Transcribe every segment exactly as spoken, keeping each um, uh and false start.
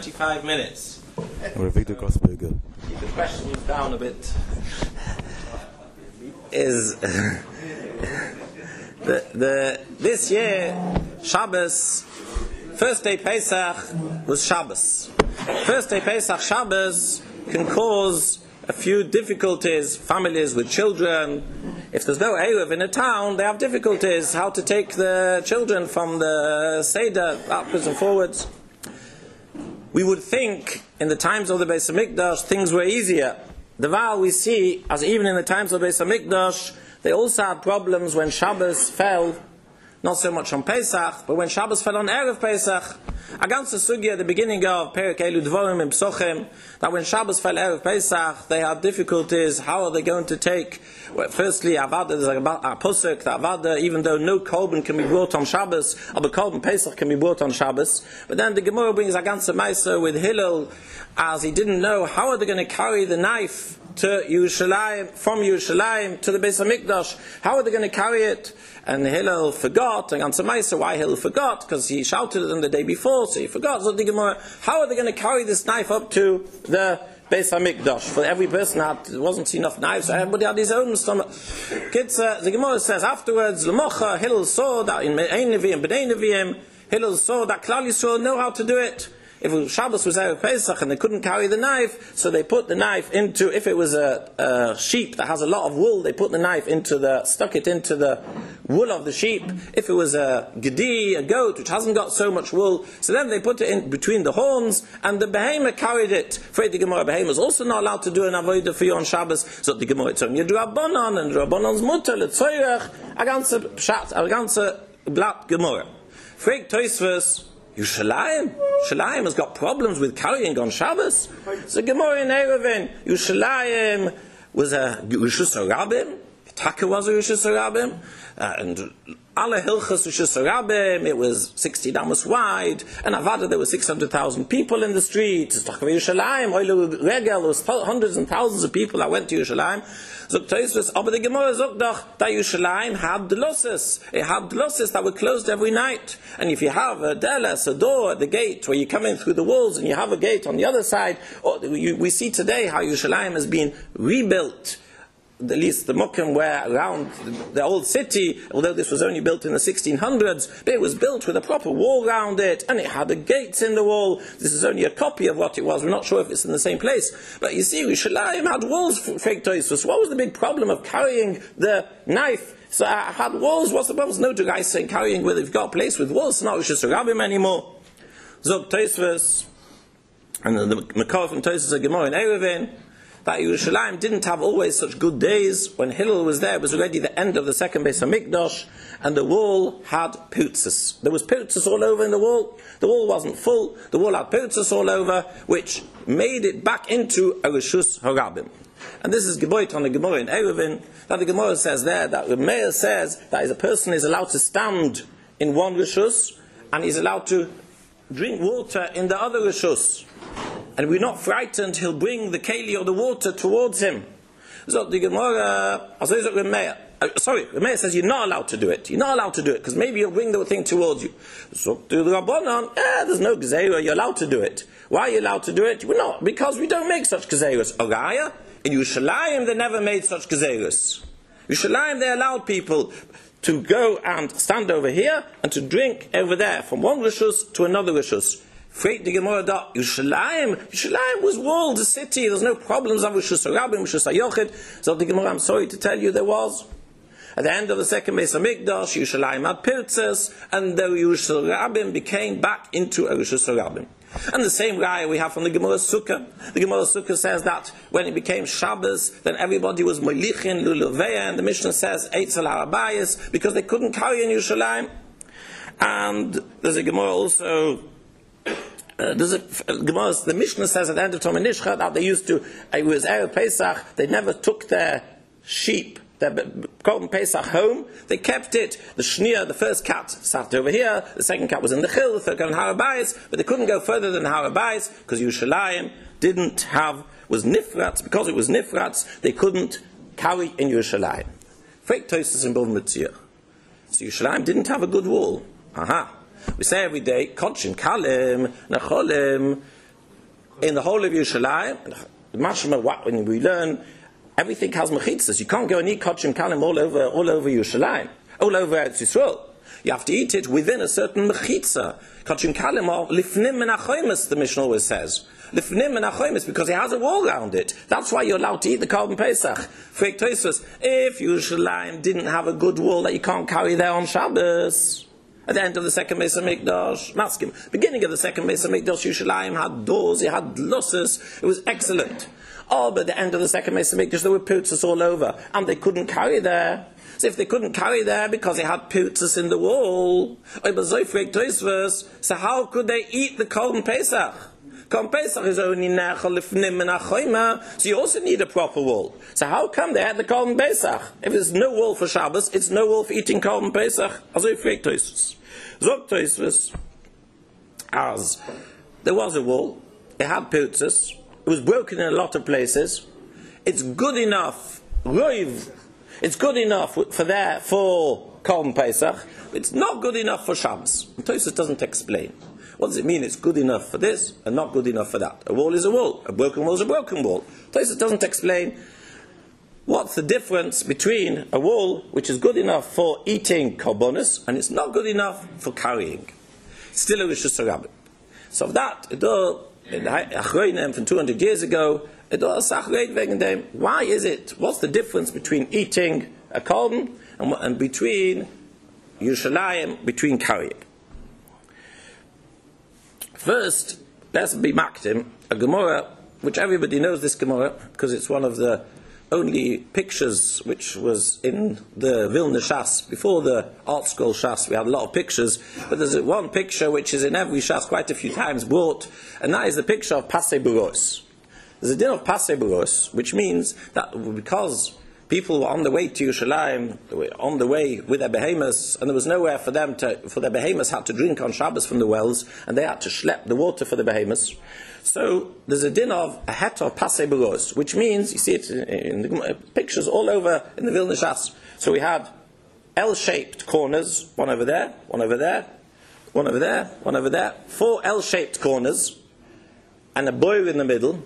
twenty-five minutes. Or Victor Grossberger. Keep the questions down a bit. Is the the this year Shabbos, first day Pesach was Shabbos. First day Pesach Shabbos can cause a few difficulties. Families with children, if there's no Eruv in a town, they have difficulties how to take the children from the Seder backwards and forwards. We would think in the times of the Beis HaMikdash things were easier. The Val we see, as even in the times of the Beis HaMikdash, they also had problems when Shabbos fell, not so much on Pesach, but when Shabbos fell on Erev Pesach. A ganze Sugya at the beginning of Perek Elu Dvorim in Psochim, that when Shabbos fell Erev Pesach, they had difficulties. How are they going to take? Well, firstly, Avada, there's a, a Pusuk, that Avada, even though no Korban can be brought on Shabbos, but Korban Pesach can be brought on Shabbos. But then the Gemara brings a ganze Meiser with Hillel, as he didn't know how are they going to carry the knife to Yerushalayim, from Yerushalayim to the Beis HaMikdash. How are they going to carry it? And Hillel forgot, and Ganze Meiser, why Hillel forgot? Because he shouted at them the day before, so he forgot. So the Gemara, how are they going to carry this knife up to the Beis HaMikdash? For every person had, there wasn't enough knives, so everybody had his own stomach. Kids, uh, the Gemara says afterwards, L'mocha, Hillel saw that in Ein Nevi'im, B'nai Nevi'im, Hillel saw that Klal Yisrael know how to do it. If Shabbos was Erev Pesach and they couldn't carry the knife, so they put the knife into, if it was a, a sheep that has a lot of wool, they put the knife into the, stuck it into the wool of the sheep. If it was a gedi, a goat, which hasn't got so much wool, so then they put it in between the horns, and the behemoth carried it. For the Gemara, behemoth is also not allowed to do an avodah for you on Shabbos, so the Gemara told you do Rabbanon, and Rabbonon's mutter, l'tzoyrech, a ganze pshat, a ganze blatt Gemara. Frag Tosfos, Yerushalayim, Yerushalayim has got problems with carrying on Shabbos. So Gemara in Eruvin, Yerushalayim was a Rishus HaRabim, Taka was a Rishus HaRabim, uh, and Ala Hilchas Rishus HaRabim, it was sixty damos wide, and Avada there were six hundred thousand people in the street. Taka Yerushalayim, Oilu Regel, there was hundreds and thousands of people that went to Yerushalayim. Zok Tosfos, aber the Gemara zok doch that Yerushalayim had dlosses. It had dlosses that were closed every night. And if you have a deles, a door at the gate where you come in through the walls, and you have a gate on the other side, or you, we see today how Yerushalayim has been rebuilt. At least the Mokum were around the old city, although this was only built in the sixteen hundreds, but it was built with a proper wall around it, and it had the gates in the wall. This is only a copy of what it was. We're not sure if it's in the same place. But you see, Yerushalayim had walls for fake Tosfos. What was the big problem of carrying the knife? So I had walls. What's the problem? There's no guy saying carrying where they've got a place with walls. It's not Rishus HaRabim anymore. Zog Tosfos, and the Makar from Tosfos of Gemara in Eruvin, that Yerushalayim didn't have always such good days. When Hillel was there, it was already the end of the second Beis HaMikdash, and the wall had pirzas. There was pirzas all over in the wall. The wall wasn't full. The wall had pirzas all over, which made it back into a Rishus HaRabim. And this is Geboit on the Gemara in Eruvin, that the Gemara says there, that the Meir says that a person is allowed to stand in one Rishus, and he's allowed to drink water in the other Rishus. And we're not frightened, he'll bring the keli or the water towards him. So the Gemara, uh, sorry, the Meir says you're not allowed to do it. You're not allowed to do it, because maybe he'll bring the thing towards you. So the Rabbanon, eh, there's no Gezerah, you're allowed to do it. Why are you allowed to do it? We're not, because we don't make such Gezerahs. Araya, in Yerushalayim they never made such Gezerahs. Yerushalayim they allowed people to go and stand over here, and to drink over there, from one Rishus to another Rishus. Freit the Gemara da Yerushalayim. Yerushalayim was walled, a city. There's no problems of Rishus HaRabim, Rishus HaYochid. So the Gemara, I'm sorry to tell you, there was. At the end of the second Beis HaMikdash, Yerushalayim had pirzas, and the Rishus HaRabim became back into a Rishus HaRabim. And the same guy we have from the Gemara Sukkah. The Gemara Sukkah says that when it became Shabbos, then everybody was Molichin, Lulaveya, and the Mishnah says Eitzel Harabayis, because they couldn't carry in Yerushalayim. And there's a Gemara also. Uh, there's a, Gemara, the Mishnah says at the end of Tomei Nishcha that they used to, it was Erev Pesach, they never took their sheep, their Korban Pesach home, they kept it. The Shnia, the first cat, sat over here, the second cat was in the Chil, the third cat in Har HaBayis, but they couldn't go further than Har HaBayis, because Yerushalayim didn't have, was Nifratz, because it was Nifratz, they couldn't carry in Yerushalayim. Frek Tosfos in Bov Metzia. So Yerushalayim didn't have a good wall. Aha. We say every day, Kodshim Kalim, Nacholim, in the whole of Yerushalayim, when we learn, everything has mechitzas. You can't go and eat kachim kalim all over, all over Yerushalayim, all over Eretz Yisrael. You have to eat it within a certain mechitza. Kachim kalim are lifnim menachoimus, the Mishnah always says. Lifnim menachoimus, because it has a wall around it. That's why you're allowed to eat the Korban Pesach. Frek Tosfos, if Yerushalayim didn't have a good wall that you can't carry there on Shabbos, at the end of the second Beis HaMikdash, Maskim, beginning of the second Beis HaMikdash, Yerushalayim had doors, it had losses, it was excellent. Oh, but at the end of the second Beis HaMikdash, there were putzas all over, and they couldn't carry there. So if they couldn't carry there because they had putzas in the wall, so how could they eat the Korban Pesach? Korban Pesach is only nechal lifnim menachoima, so you also need a proper wall. So how come they had the Korban Pesach? If there's no wall for Shabbos, it's no wall for eating Korban Pesach. Also, fragt Tosfos. Zog Tosfos, as there was a wall, it had putzas, it was broken in a lot of places. It's good enough, roiv. It's good enough for there for Korban Pesach. It's not good enough for Shabbos. And Tosfos doesn't explain. What does it mean? It's good enough for this and not good enough for that. A wall is a wall. A broken wall is a broken wall. Tosfos doesn't explain what's the difference between a wall which is good enough for eating korbanos and it's not good enough for carrying. Still a Rishus HaRabim. So that, it all, in the Achronim from two hundred years ago, it all sachreit wegen dem. Why is it? What's the difference between eating a korban and, and between Yerushalayim, between carrying? First, let's be makdim a Gemara, which everybody knows this Gemara because it's one of the only pictures which was in the Vilna Shas. Before the Art Scroll Shas, we had a lot of pictures, but there's one picture which is in every Shas quite a few times brought, and that is the picture of Pasei Beros. There's a din of Pasei Beros, which means that because people were on the way to Yerushalayim, they were on the way with their behemoths, and there was nowhere for them to, for their behemoths had to drink on Shabbos from the wells, and they had to schlep the water for the behemoths. So there's a din of a het of Pasei Beros, which means, you see it in the pictures all over in the Vilna Shas. So we had L-shaped corners, one over there, one over there, one over there, one over there, four L-shaped corners, and a boil in the middle,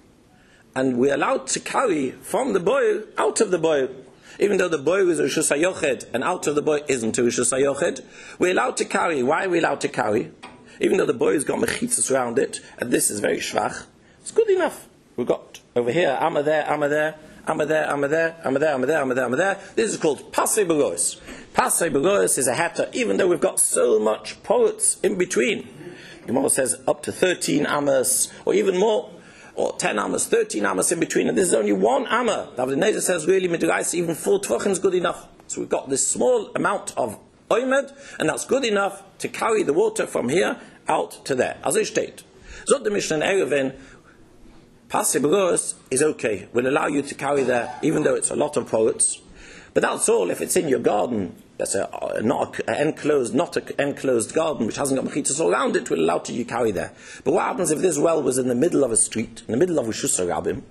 and we're allowed to carry from the boil out of the boil. Even though the boil is a Rishus HaYochid, and out of the boil isn't a Rishus HaYochid, we're allowed to carry. Why are we allowed to carry? Even though the boil's got mechitzas around it, and this is very shvach, it's good enough. We've got over here, Amma there, Amma there, Amma there, Amma there, Amma there, Amma there, Amma there, Amma there. This is called Pasei Beros. Pasei Beros is a heta, even though we've got so much porets in between. Gemara says up to thirteen Ammas, or even more, or ten Ammas, thirteen Ammas in between, and this is only one Amma. David Nezer says really, Midrash, even four Tvachim is good enough. So we've got this small amount of oimed, and that's good enough to carry the water from here out to there. As I state, Zot the Mishnah Erevin, Pasei Beros is okay. Will allow you to carry there, even though it's a lot of porets. But that's all if it's in your garden. That's a, a not an enclosed, not an enclosed garden which hasn't got mechitzas all around it. Will allow to you carry there. But what happens if this well was in the middle of a street, in the middle of Rishus HaRabim,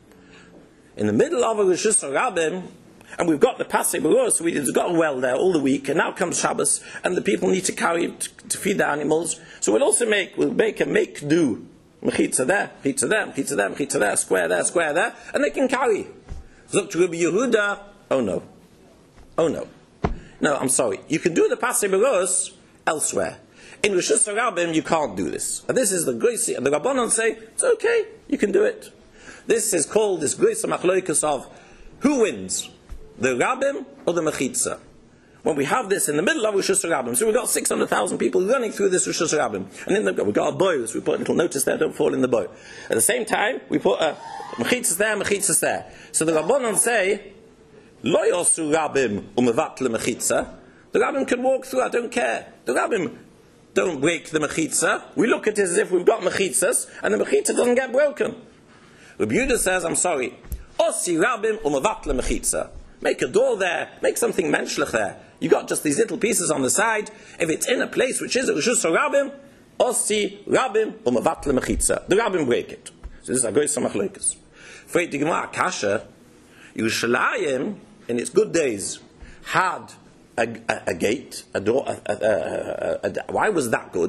in the middle of a Rishus HaRabim, and we've got the Pasei Beros, we've got a well there all the week, and now comes Shabbos, and the people need to carry it to, to feed the animals. So we'll also make, we'll make a make do. Mechitza there, mechitza there, mechitza there, mechitza there, square there, square there, and they can carry. Zok to Rabbi Yehuda, oh no. Oh no. No, I'm sorry. You can do the Pasei Beros elsewhere. In Rishus HaRabim, you can't do this. And this is the Greisi, and the Rabbanon say, it's okay, you can do it. This is called this Greisi Machloikus of who wins? The Rabbim or the Mechitza? When we have this in the middle of Rishus HaRabim, so we've got six hundred thousand people running through this Rishus HaRabim, and in the, we've got a boy, so we put a little notice there, don't fall in the boy. At the same time, we put a Mechitzas there, Mechitzas there. So the Rabbanon say, Lo yosu Rabbim umevatle Mechitza. The Rabbim can walk through, I don't care. The Rabbim don't break the Mechitza. We look at it as if we've got Mechitzas, and the Mechitza doesn't get broken. Rabbi Yehuda says, I'm sorry, Osi Rabbim umevatle Mechitza. Make a door there, make something menschlich there. You got just these little pieces on the side. If it's in a place which is a Rishus HaRabim, Osi Rabbim umevatle Mechitza. The Rabbim break it. So this is a great samachloikus. For the Gemara Kasha, Yerushalayim in its good days had a, a, a gate, a door. A, a, a, a, a, why was that good?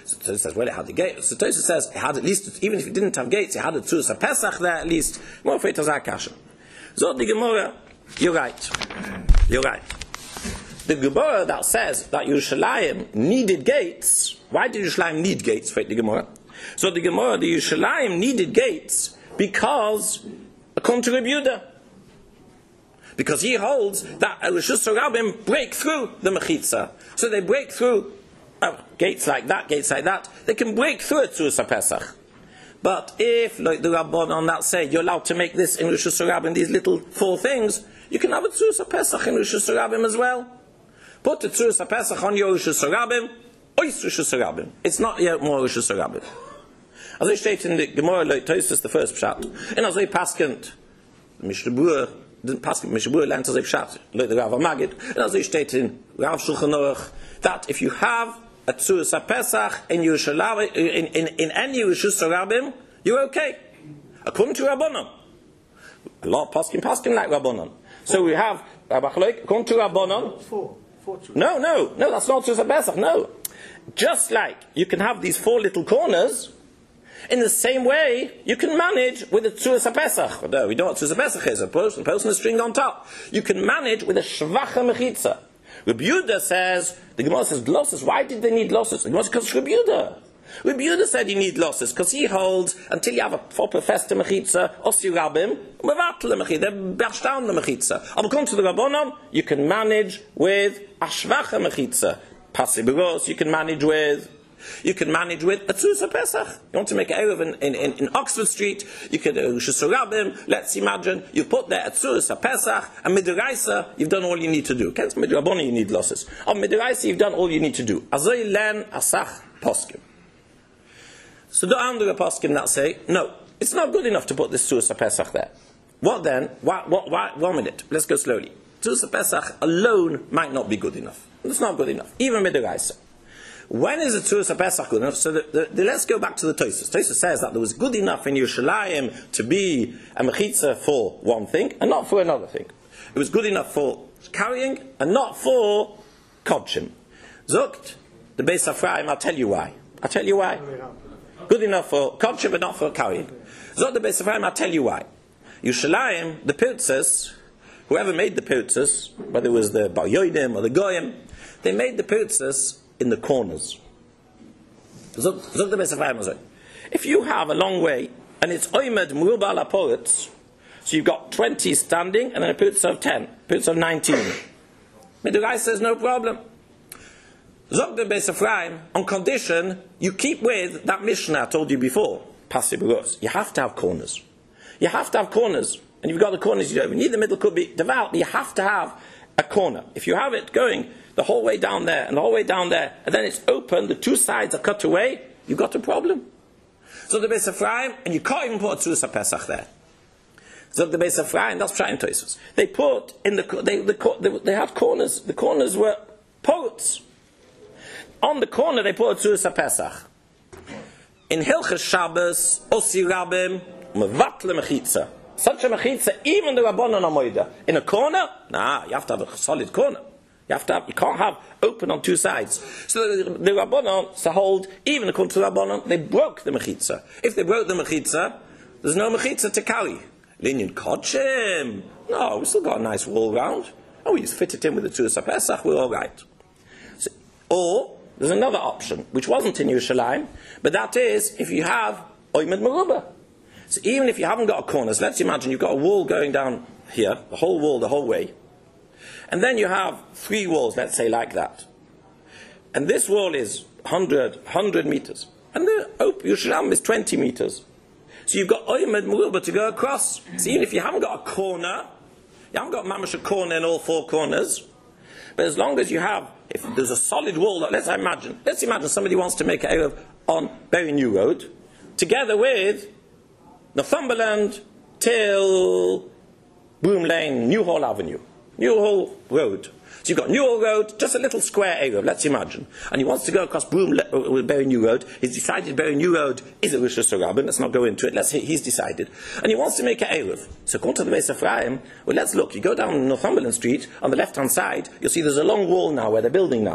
So Tosfos says, well, it had the gates. So Tosfos says, it had at least, even if it didn't have gates, it had a Tzuras HaPesach there at least. More for it as Akasha. So the Gemara, you're right. You're right. The Gemara that says that Yerushalayim needed gates, why did Yerushalayim need gates, for the Gemara? So the Gemara, the Yerushalayim needed gates because, according to Rabbi Yehuda, because he holds that Rishus HaRabim break through the Mechitza. So they break through uh, gates like that, gates like that. They can break through a Tzuras HaPesach. But if, like the Rabbanon that say, you're allowed to make this in Rishus HaRabim, these little four things, you can have a Tzuras HaPesach in Rishus HaRabim as well. Put the Tzuras HaPesach on your Rishus HaRabim, ois Rishus HaRabim. It's not yet more Rishus HaRabim. As I stated in the Gemara, like Tosfos, the first pshat, and as I paskent, the Mishnah Berurah, didn't pass it, Mishnah Berurah learned as a pshat, like the Rav Magid, and as I stated in Rav Shulchan Aruch, that if you have a Tzuras HaPesach in Yerushalayim, in, in, in any Rishus HaRabim, you're okay. According to Rabbanon. A lot of paskin paskin like Rabbanon. So we have, according to Rabbanon, Four. Four no, no, no, that's not Tzuras HaPesach, no. Just like you can have these four little corners, in the same way, you can manage with a Tzuras HaPesach. No, we know what Tzuras HaPesach is. A person, a person is string on top. You can manage with a Shvacha Mechitza. Rabbi Yehuda says, the Gemara says, glosses. Why did they need glosses? The Gemara says, because Rabbi Yehuda. Rabbi Yehuda said you need glosses, because he holds, until you have a proper festa Mechitza, Osi Rabim, Mevatel Mechitza, they bash down the Mechitza. But according to the Rabbanon, you can manage with a Shvacha Mechitza. Pasibugos, you can manage with You can manage with a Tzuras HaPesach. You want to make an Erev in, in, in, in Oxford Street, you can do Rishus HaRabim. Let's imagine you put there a Tzuras HaPesach, and Midoraisa, you've done all you need to do. Can't Midraboni, you need losses. On Midoraisa, you've done all you need to do. Azoi len asach poskim. So the andere poskim that say, no, it's not good enough to put this Tzuras HaPesach there. What then? Why, why, why, one minute. Let's go slowly. Tzuras HaPesach alone might not be good enough. It's not good enough. Even Midoraisa. When is a Tzuras HaPesach good enough? So the, the, the, let's go back to the Tosfos. Tosfos says that there was good enough in Yerushalayim to be a Mechitza for one thing and not for another thing. It was good enough for carrying and not for Kodshim. Zukt, the Beis Ephraim, I'll tell you why. I'll tell you why. Good enough for Kodshim but not for carrying. Zukt, the Beis Ephraim, I'll tell you why. Yerushalayim, the Pirtzes, whoever made the Pirtzes, whether it was the Bar Yodim or the Goyim, they made the Pirtzes in the corners. If you have a long way and it's oimed muruba la poets, so you've got twenty standing and then a putz of ten, putz of nineteen. Midorai says no problem. Zog the Beis Ephraim, on condition you keep with that Mishnah I told you before. Pasibugos. You have to have corners. You have to have corners, and you've got the corners. You don't even need the middle. Could be devout, but you have to have a corner. If you have it going the whole way down there, and the whole way down there, and then it's open, the two sides are cut away, you've got a problem. So the Beis Ephraim, and you can't even put a Tzuras HaPesach there. So the Beis Ephraim, that's Pshat in Tosfos. They put in the, they, the, they, they had corners, the corners were posts. On the corner they put a Tzuras HaPesach. In Hilchas Shabbos, Osi Rabim, Mevatle Mechitza. Such a Mechitza, even the Rabbanon Amoida. In a corner? Nah, you have to have a solid corner. You have to have, you can't have open on two sides. So the, the Rabbanon, to hold, even according to the Rabbanon, they broke the Mechitza. If they broke the Mechitza, there's no Mechitza to carry. Linyan Kodshim. No, we still got a nice wall round. Oh, we just fit it in with the Tzuras HaPesach, we're all right. So, or, there's another option, which wasn't in Yerushalayim, but that is, if you have Oimed Meruba. So even if you haven't got a corner, so let's imagine you've got a wall going down here, the whole wall, the whole way. And then you have three walls, let's say like that. And this wall is one hundred meters. And the Yerushalayim is twenty meters. So you've got Oimed Meruba to go across. So even if you haven't got a corner, you haven't got mamash a corner in all four corners, but as long as you have, if there's a solid wall, that, let's imagine, let's imagine somebody wants to make an Erev on Berry New Road, together with Northumberland till Broom Lane, Newhall Avenue. Newhall Road. So you've got Newhall Road, just a little square area, let's imagine. And he wants to go across Broom Le- with Berry New Road. He's decided Berry New Road is a Rishus HaRabim. Let's not go into it. Let's say he's decided. And he wants to make an Erev. So according to the Beis Ephraim, well, let's look. You go down Northumberland Street, on the left-hand side, you'll see there's a long wall now where they're building now.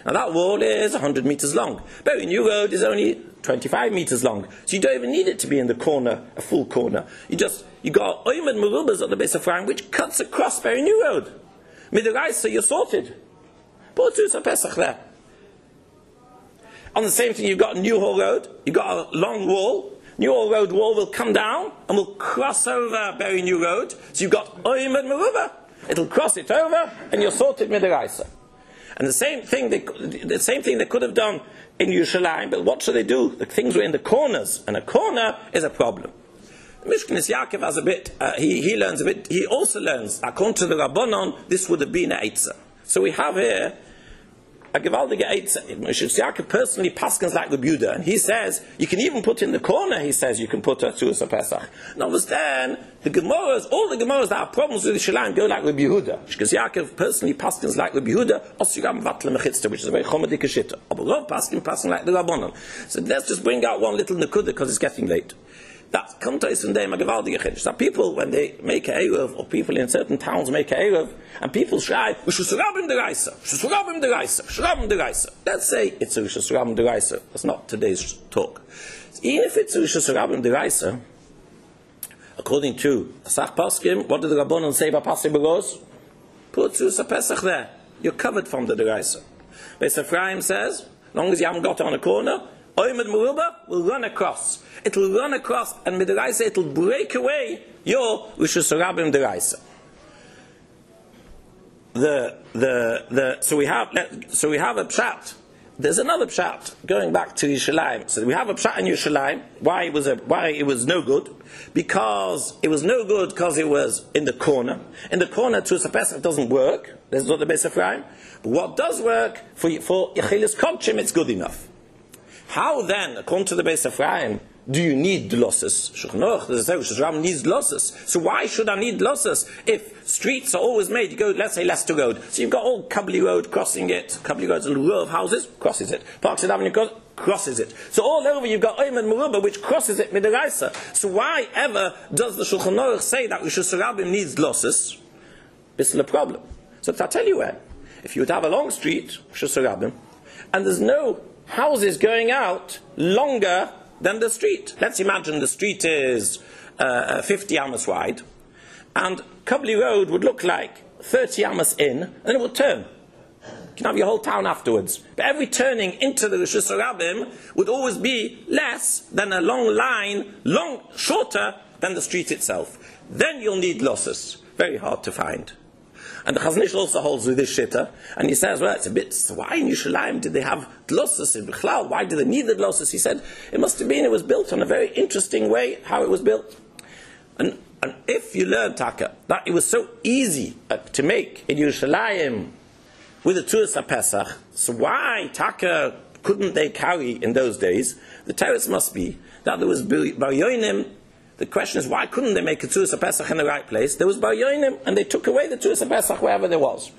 Now that wall is one hundred meters long. Bury New Road is only twenty-five meters long. So you don't even need it to be in the corner, a full corner. You just, you got Oymed Merubas on the base of Ephraim, which cuts across Bury New Road. Midaraisa, you're sorted. Put a Pesach there. On the same thing, you've got New Hall Road, you've got a long wall. New Hall Road wall will come down and will cross over Bury New Road. So you've got Oymed Meruba. It'll cross it over and you're sorted Midaraisa. And the same thing they, the same thing they could have done in Yerushalayim, but what should they do? The things were in the corners, and a corner is a problem. Mishkenes Yaakov has a bit, uh, he, he learns a bit, he also learns, according to the Rabbanon, this would have been a Eitzah. So we have here a gewaltige Eitzah. Mishkenes Yaakov personally paskins like Rabbi Yehuda, and he says, you can even put in the corner, he says, you can put a Tzuras Pesach. Now, then, the Gemaras, all the Gemaras that have problems with the Shalayim go like Rabbi Yehuda. Mishkenes Yaakov personally paskins like Rabbi Yehuda, Osugam Vatle Mechitzta, which is a very chomedik Shitta. Aber Rav paskin paskin like the Rabbanon. So let's just bring out one little nekuda because it's getting late. That comes to from them a gewaltige chiddush. That people, when they make a eruv, or people in certain towns make a eruv, and people shout, "Rishus Rabbim deraisa, Rishus Rabbim deraisa, Rishus Rabbim deraisa." Let's say it's a Rishus Rabbim deraisa. That's not today's talk. Even if it's a Rishus Rabbim deraisa, according to Asach Paskim, what did the Rabbanon say about Pasuk Beros? Put Tzuras Pesach there. You're covered from the deraisa. Beis Ephraim says, as long as you haven't got it on a corner, Oymed Meruba will run across. It will run across, and Midaraisa, it will break away your Rishus Rabbim Deraisa. The the the so we have so we have a pshat. There's another pshat going back to Yerushalayim. So we have a pshat in Yerushalayim. Why it was a why it was no good? Because it was no good because it was in the corner. In the corner, Tzuras Pesach doesn't work. That's not the Beis Ephraim. But what does work for for Yechilas Kodshim, it's good enough. How then, according to the Beis Ephraim, do you need losses? Shulchan Aruch needs losses. So why should I need losses if streets are always made? You go, let's say Leicester Road. So you've got old Kabli Road crossing it. Kabli Road's a row of houses, crosses it. Parkside Avenue crosses it. So all over you've got Oymed Meruba, which crosses it Midaraisa. So why ever does the Shulchan Aruch say that Rishus Rabbim needs losses? This is a problem. So I'll tell you where. If you would have a long street, Rishus Rabbim, and there's no houses going out longer than the street. Let's imagine the street is uh, fifty amos wide, and Kabli Road would look like thirty amos in, and it would turn. You can have your whole town afterwards. But every turning into the Rishus Rabbim would always be less than a long line, long shorter than the street itself. Then you'll need losses. Very hard to find. And the Chazon Ish also holds with this shitta, and he says, well, it's a bit, so why in Yerushalayim did they have dlosses in Bichlal? Why did they need the dlosses? He said, it must have been, it was built on a very interesting way, how it was built. And, and if you learn, Taka, that it was so easy uh, to make in Yerushalayim with the Tzuras Pesach, so why, Taka, couldn't they carry in those days? The teretz must be that there was Bar Yonim. The question is, why couldn't they make a Tzuras Pesach in the right place? There was Bar Yonim, and they took away the Tzuras Pesach wherever there was.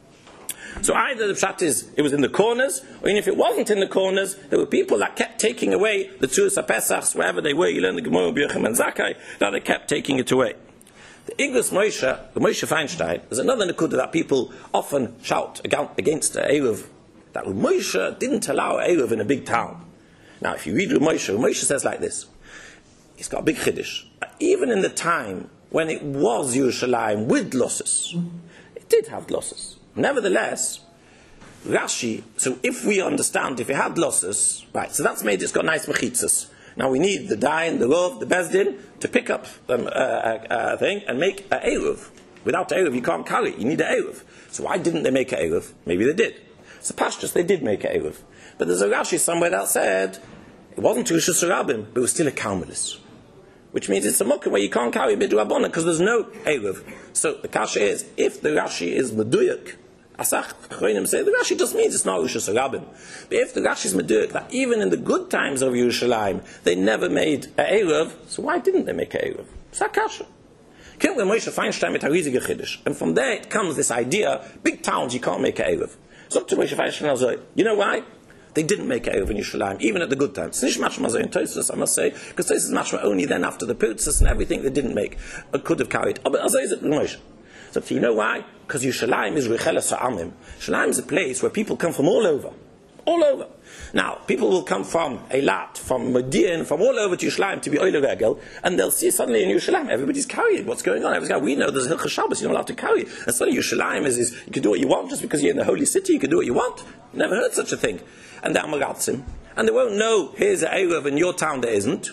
So either the pshat is, it was in the corners, or even if it wasn't in the corners, there were people that kept taking away the Tzuras Pesachs wherever they were. You learn the Gemara, B'Yochem and Zakkai, that they kept taking it away. The Igros Moshe, the Moshe Feinstein, there's another nekuda that people often shout against the Eruv, that Moshe didn't allow Eruv in a big town. Now, if you read Moshe, Moshe says like this. He's got a big chiddush. Even in the time when it was Yerushalayim with losses, it did have losses. Nevertheless, Rashi, so if we understand, if it had losses, right, so that's made it's got nice mechitzas. Now we need the dayan, the rov, the bezdin to pick up a um, uh, uh, thing and make a eruv. Without a eruv, you can't carry it. You need a eruv. So why didn't they make a eruv? Maybe they did. So pashtus, they did make a eruv. But there's a Rashi somewhere that said it wasn't Rishus Rabbim, but it was still a Karmelis. Which means it's a mukkah where you can't carry Bid Rabbanan because there's no eruv. So the kasha is, if the Rashi is meduyak, Asach Chayim say the Rashi just means it's not Rishus Rabbim. But if the Rashi is meduyak, that even in the good times of Yerushalayim, they never made a eruv, so why didn't they make a eruv? It's a kasha. Moshe Feinstein mit a riesige chiddush. And from there it comes this idea, big towns you can't make a eruv. So up to Moshe Feinstein, say, you know why? They didn't make a eruv in Yerushalayim, even at the good times. It's not mashma in Tosfos, I must say, because Tosfos is mashma only then after the Pirtzas and everything they didn't make, but could have carried. But as is it with Moshe. So, you know why? Because Yerushalayim is Recheles Ha'amim. Yerushalayim is a place where people come from all over. All over. Now, people will come from Eilat, from Modi'in, from all over to Yerushalayim to be Oile Regel, and they'll see suddenly in Yerushalayim, everybody's carrying. What's going on? Everybody's, we know there's Hilchos Shabbos, you're not allowed to carry. And suddenly Yerushalayim is, is, you can do what you want just because you're in the holy city, you can do what you want. Never heard such a thing. And they're Amaratzim. And they won't know, here's an Erev in your town there isn't.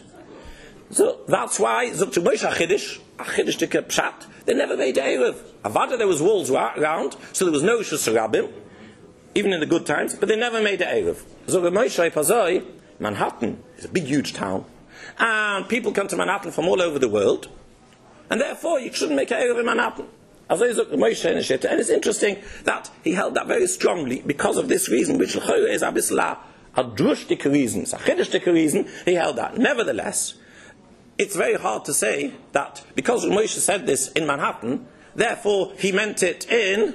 So that's why, Zok Moshe Achidish, Achidish Tika Pshat, they never made Erev. Avada, there was walls around, so there was no Shus Rabbim, even in the good times, but they never made the Erev. So Moshe Pazoi, Manhattan is a big, huge town, and people come to Manhattan from all over the world, and therefore you shouldn't make an Erev in Manhattan. And it's interesting that he held that very strongly because of this reason, which is a bisla, a drushtik reason, a chiddushtik reason, he held that. Nevertheless, it's very hard to say that because Moshe said this in Manhattan, therefore he meant it in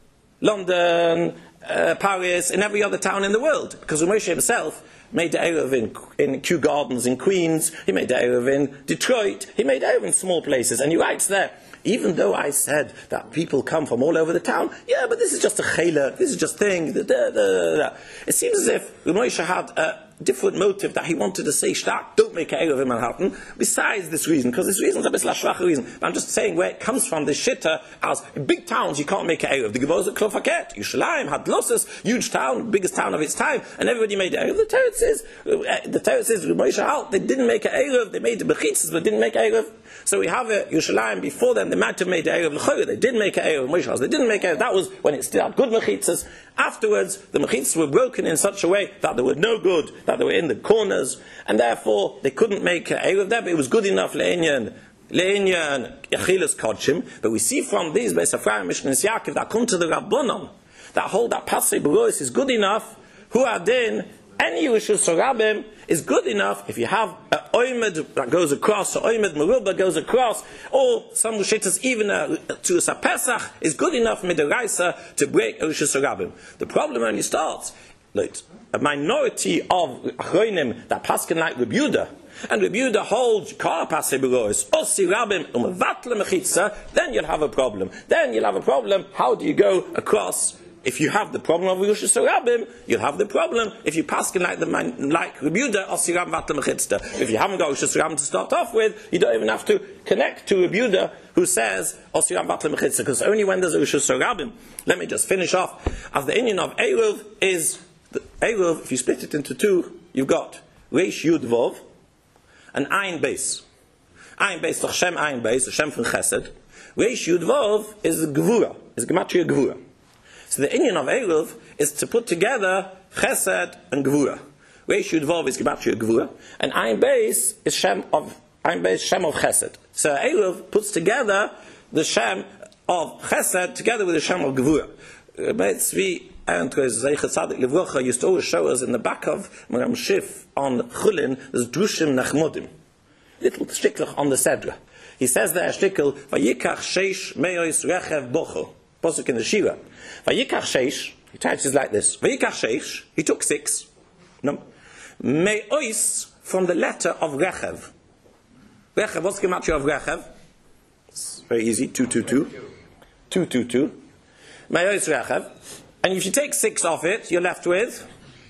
London, Uh, Paris, in every other town in the world, because Moshe himself made the Erev in, in Kew Gardens in Queens, he made the Erev in Detroit, he made Erev in small places, and he writes there, even though I said that people come from all over the town, yeah, but this is just a chayla, this is just thing, da, da, da, da. It seems as if Moshe had a different motive that he wanted to say, Shtak, don't make an Erev in Manhattan, besides this reason, because this reason is a bit of a schwache reason. But I'm just saying where it comes from, this shitta, as in big towns you can't make an Erev. The Gemara is at Klofaket, Yerushalayim had losses, huge town, biggest town of its time, and everybody made an Erev. The Torah says, the Torah says, Moshe Halt, they didn't make an Erev, they made the Bechitzes, but didn't make an Erev. So we have a Yerushalayim before them, they might have made the Erev L'choyer, they didn't make an Erev, Moshe Halt, they didn't make an Erev, that was when it still had good Mechitzes. Afterwards, the Mechitzes were broken in such a way that they were no good, that they were in the corners, and therefore they couldn't make an Erev there, but it was good enough le'inyan, le'inyan Yechilas Kodshim. But we see from these, Beis Ephraim, Mishnah Yaakov, that come to the Rabbanon, that hold that Pasrei Berois is good enough, who are then, any Rishus Rabbim is good enough if you have an oimed that goes across, an oimed merubah goes across, or some Rishitas even a, to a Pesach is good enough midaraisa to break a Rishus Rabbim. The problem only starts, like, a minority of Achronim that paskin like Reb Yehuda, and Reb Yehuda holds Kar Pasrei Berois, Osi Rabbim umevatle mechitza, then you'll have a problem. Then you'll have a problem, how do you go across? If you have the problem of Rishus Rabbim, you'll have the problem if you paskin like the man, like Reb Yehuda, Osi Rabbim vatle mechitza. If you haven't got Rishus Rabbim to start off with, you don't even have to connect to Reb Yehuda who says Osi Rabbim vatle mechitza, because only when there's a Rishus Rabbim. Let me just finish off. As the Inyan of Eruv is the Eruv, if you split it into two, you've got Reish Yud Vov and Ayin Beis. Ayin Beis, doch Shem Ayin Beis, the Shem from Chesed. Reish Yud Vov is Gevura, is Gematria Gevura. So the Inyan of Eruv is to put together Chesed and Gevura. Reish Yud Vov is Gematria Gevura, and Ayin Beis is Shem of Ayin Beis, Shem of Chesed. So Eruv puts together the Shem of Chesed together with the Shem of Gevura. Tzvi and Zeicha Tzadik Levrocha used to always show us in the back of Maram Shif on Chulin, there's Drushim Nachmodim. Little shtiklach on the Sedra. He says there, shtikl, Vayikach Sheish Meois Rechev Bocho. Posuk in the Shira. Vayikach Sheish, he touches like this. Vayikach Sheish, he took six. No. Meois from the letter of Rechev. Rechev, what's the gematria of Rechev? It's very easy, two two two. two two two. Meois Rechev. And if you take six off it, you're left with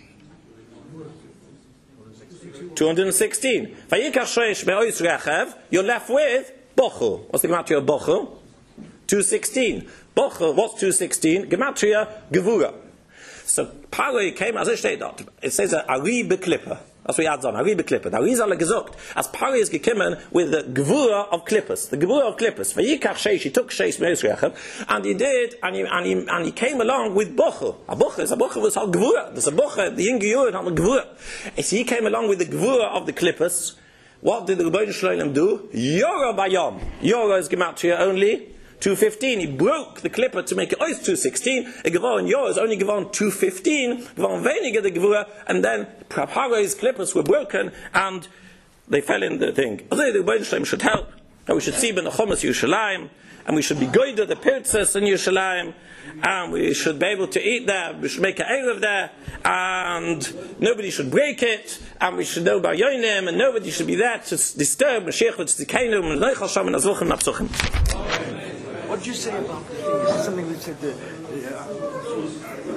two hundred sixteen. Vayikach Sheish Meois Rechev, you're left with Bochel. What's the gematria of Bochel? two sixteen. Bochel, what's two sixteen? Gematria Gevura. So Paroi came as a state. It says a Ari Beklipper. That's what he adds on. Ari Beklipper. Now he's all gezogt. As Paroi is gekommen with the Gevura of Klippers. The Gevura of Klippers. Vayikach Sheish, he took Sheish Meis Rechev, and he did, and he, and he, and he came along with Bochel. A Bochel is a Bochel was called Gevura. There's a Bochel, the Yingiyur, and the Gevura. And so he came along with the Gevura of the Klippers. What did the Rebbeinu Shloim do? Yora Bayom. Yora is Gematria only two fifteen. He broke the clipper to make it always two sixteen. A Gevor in yours only Gevor two fifteen. Gevor Veniger the Gevura, and then Parago's clippers were broken and they fell in the thing. Although the Rebbeinu should help, and we should see Ben Chomas Yerushalayim, and we should be goyder the Pirtzes in Yerushalayim, and we should be able to eat there. We should make an Erev there, and nobody should break it, and we should know about Yonim, and nobody should be there to disturb Mashiach, which is the Kainum, and Neichal Sham, and Azvuchim, Napsuchim. What did you say about the thing? Is it something we said? The, the, uh,